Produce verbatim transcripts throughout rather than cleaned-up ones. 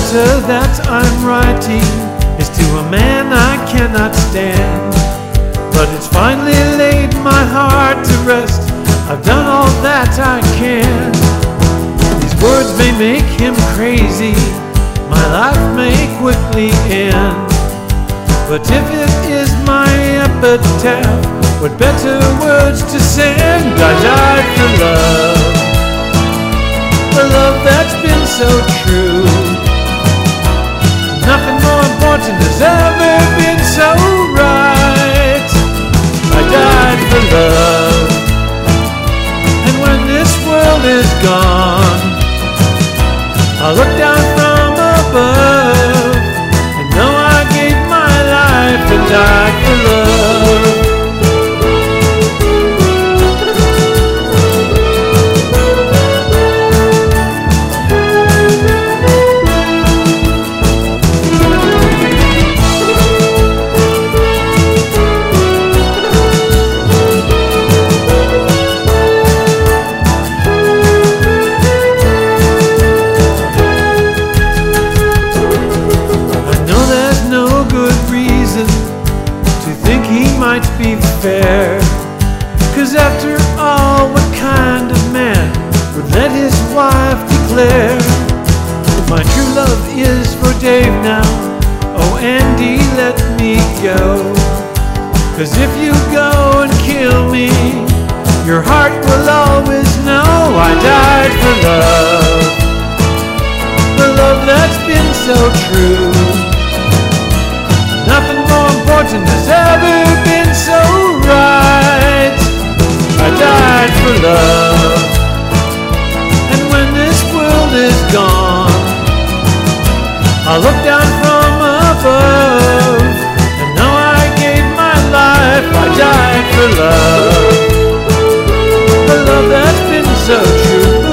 letter that I'm writing is to a man I cannot stand. But it's finally laid my heart to rest. I've done all that I can. These words may make him crazy, my life may quickly end. But if it is my epitaph, what better words to send? I died for love, the love that's been so true. Nothing more important has ever been so right. I died for love, and when this world is gone, I'll look down from above and know I gave my life and died for love. Might be fair, 'cause after all, what kind of man would let his wife declare? My true love is for Dave now. Oh, Andy, let me go. 'Cause if you go and kill me, your heart will always know I died for love, the love that's been so true. Nothing more important has ever been so right. I died for love, and when this world is gone, I'll look down from above and know I gave my life. I died for love, the love that's been so true.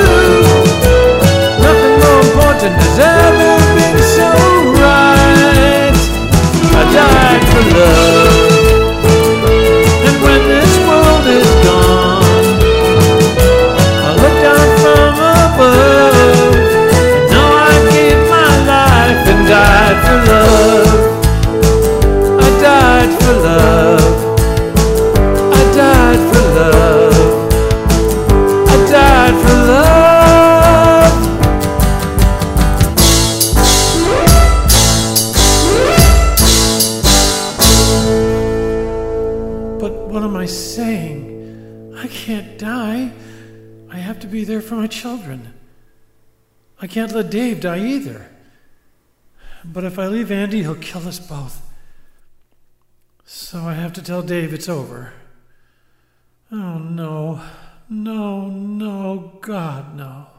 Nothing more important has ever been so right. I died for love, and when this world is gone, I look down from above and know I gave my life and died for love. I died for love, I died for love, I died for love. But what am I saying? I can't die. I have to be there for my children. I can't let Dave die either. But if I leave Andy, he'll kill us both. So I have to tell Dave it's over. Oh, no. No, no, God, no.